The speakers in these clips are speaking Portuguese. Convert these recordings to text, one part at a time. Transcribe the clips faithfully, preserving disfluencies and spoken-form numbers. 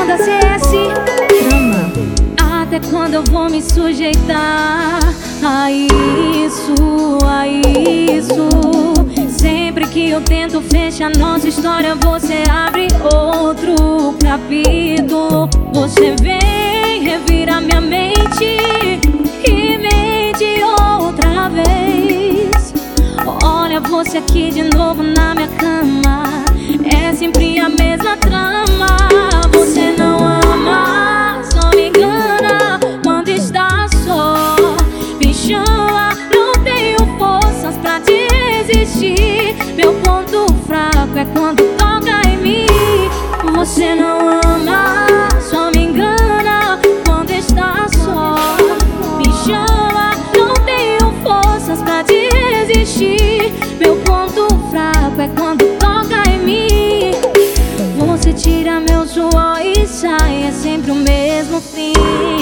Banda C S Trama. Até quando eu vou me sujeitar a isso, a isso? Sempre que eu tento fechar nossa história, você abre outro capítulo. Você vem revirar minha mente e mente outra vez. Olha você aqui de novo na minha cama, é sempre a mesma trama. Você não ama, só me engana quando está só. Me chama, não tenho forças pra te resistir. Meu ponto fraco é quando toca em mim. Você não ama, só me engana quando está só. Me chama, não tenho forças pra te resistir. Meu ponto fraco é quando toca em mim. Você tira meu suor e sai, é sempre o mesmo fim.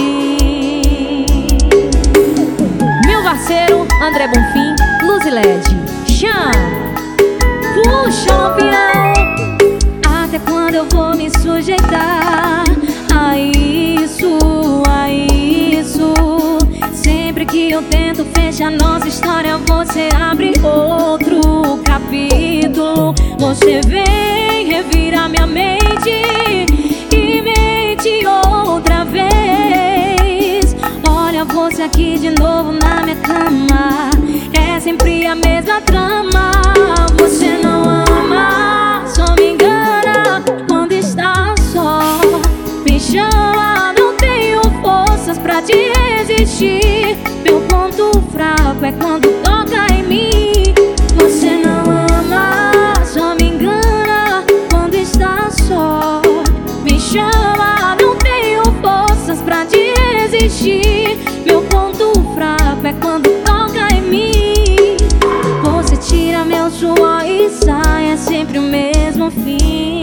Meu parceiro André Bonfim, Luz e L E D. Chama, puxa o pião. Até quando eu vou me sujeitar a isso, a isso? Sempre que eu tento fechar nossa história, você abre outro capítulo. Você vem revirar minha mente e mente outra vez. Olha você aqui de novo na minha cama, é sempre a mesma trama. Você não ama, só me engana quando está só. Me chama, não tenho forças pra te resistir. Meu ponto fraco é quando toca em mim. Você não ama, só me engana quando está só. Me chama, não tenho forças pra te resistir. Meu ponto fraco é quando toca em mim. Você tira meu suor e sai, é sempre o mesmo fim.